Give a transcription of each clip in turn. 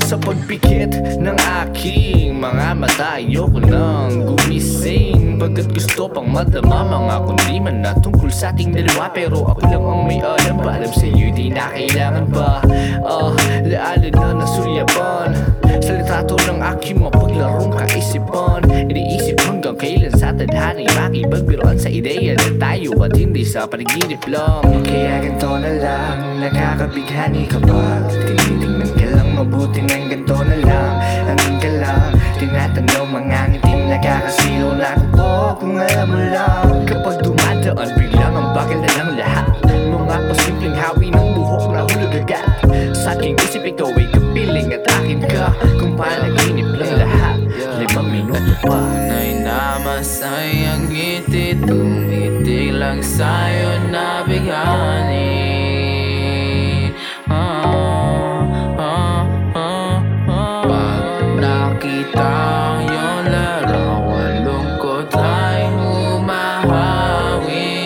Sa pagpikit ng aking mga mata, ayoko nang gumising, bagkat gusto pang madama mga kundi man na tungkol sa ating dalawa. Pero ako lang ang may alam, paalam sa'yo di na kailangan pa. Lalo na nasulyapan sa litrato ng aking mapaglarong kaisipan. Iniisip hanggang kailan sa tadhana'y makipagbiruan sa ideya na tayo at hindi sa panaginip lang. Kaya ganito na lang, nakakabighani kapag tinitingnan ka lang mabuti ng ganito na lang. Hanggang ka lang, tinatanong mga ngiting nakakasilo na ako kung alam mo lang. Kapag dumadaan, biglang ang bagal na ng lahat. Mga pasimpleng hawi ng buhok na hulog agad. Sa aking isip ikaw ay kapiling at akin ka. Kung panaginip lang lahat, 5 minuto pa. Tunay na masayang ngiti, tumitig lang sa'yo na bighani. Pag nakita ang iyong larawan, lungkot ay humahawi.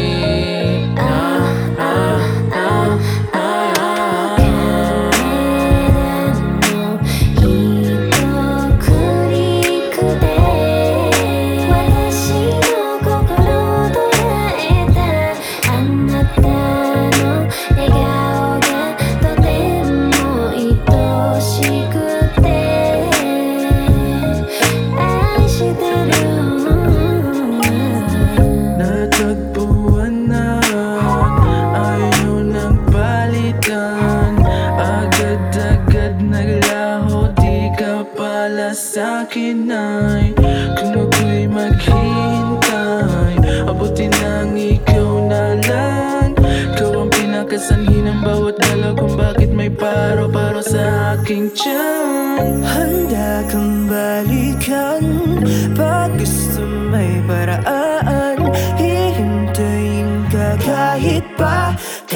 Natagpuan na ayaw ng palitan, agad-agad naglaho, di ka pala sa'kin ay. Kung ako'y maghihintay, abutin ang ikaw na lang. Ikaw ang pinakasanhi ng bawat dalaw, kung bakit may paro-paro sa aking tiyan. Handa kang balikan pag gusto may paraan. Hihintayin ka kahit pa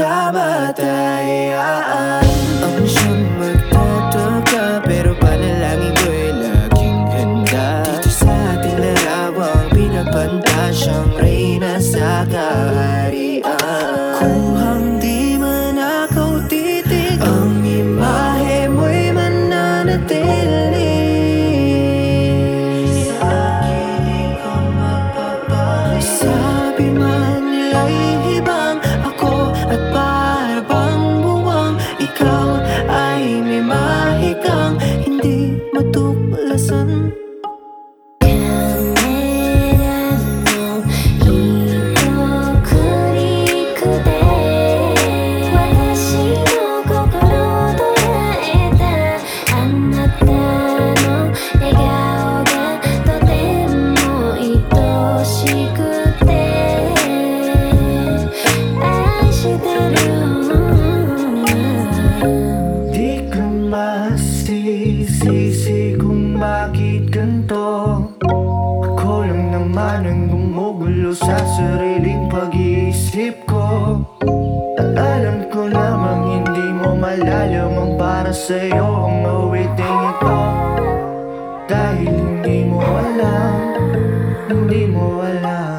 kamatayan. Ang siyang magtataka pero panalangin ko'y laging handa. Dito sa ating larawang pinapantasyang reyna sa kaharian. Kung di man ako titig, ang imahe mo'y mananatili. Sabi man nila'y hibang ako at para bang buwang. Ikaw ay may mahikang hindi matuklasan. Sisi kung bakit ganito. Ako lang naman ang gumugulo sa sariling pag-iisip ko. At alam ko namang hindi mo malalim ang para sa'yo ang awiting ito. Dahil hindi mo alam, hindi mo alam.